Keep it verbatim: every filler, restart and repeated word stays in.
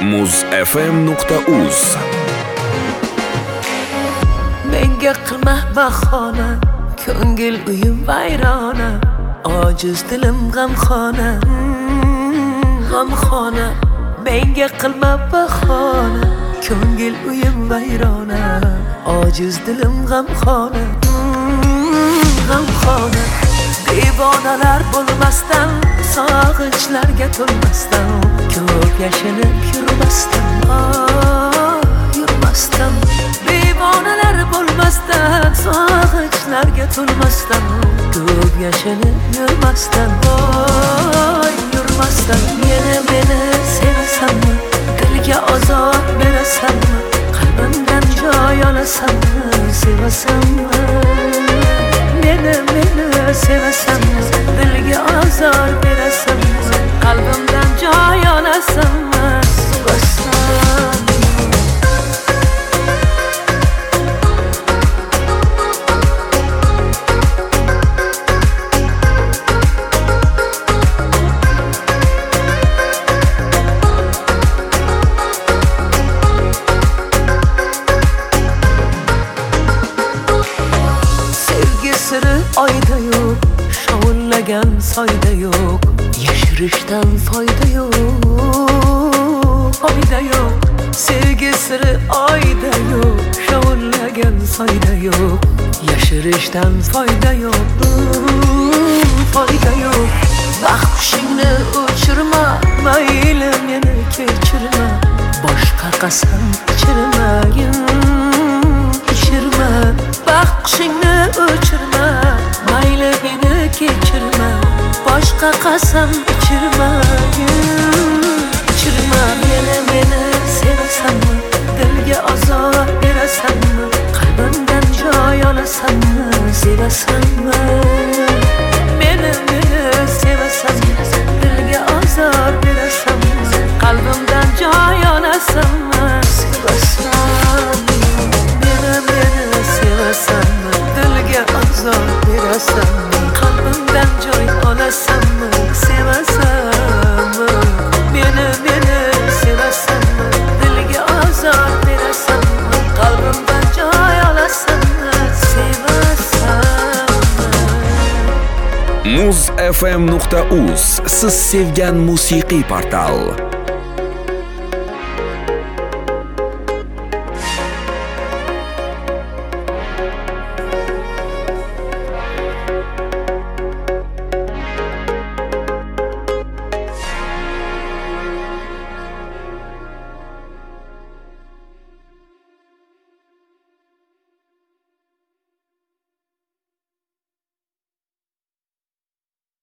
muz f m nuqta uz. Menga qilma bahona, ko'ngil uyim vayrona, ojiz dilim g'amxona, g'amxona. Menga qilma bahona, ko'ngil uyim vayrona, ojiz dilim g'amxona, g'amxona. Devonalar bo'lmasdan, sog'inchlarga to'lmasdan, ko'p yashinib yurmasdan, ah, yurmasdan. Devonalar bo'lmasdan, sog'inchlarga to'lmasdan, ko'p yashinib yurmasdan, voy yurmasdan. Meni meni sevasanmi, dilga ozor berasanmi, qalbimdan joy olasanmi, sevasanmi? Meni meni sevasanmi, dilga ozor berasanmi, qalbimdan joy olasanmi, sevasanmi? Oyda yo'q, shovullagan soyda yo'q, yashirishdan foyda yo'q, foyda yo'q. Sevgi siri oyda yo'q, shovullagan soyda yo'q, yashirishdan foyda yo'q, foyda yo'q. Baxtishingni o'chirma, mayli meni kechirma, boshqa qasam ichirmagin, ichirma. Baxtishingni o'chirma, mayli meni kechirma, boshqa qasam ichirmagin, ichirma. Meni meni sevasanmi, dilga ozor berasanmi, qalbimdan joy olasanmi, sevasanmi? Meni meni sevasanmi, dilga ozor berasanmi, qalbimdan joy olasanmi, sevasanmi? Meni meni sevasanmi, dilga ozor berasanmi, qalbimdan joy olasanmi, sevasanmi? Meni meni sevasanmi, dilga ozor berasanmi, qalbimdan joy olasanmi, sevasanmi? muz f m nuqta uz siz sevgan musiqiy portal.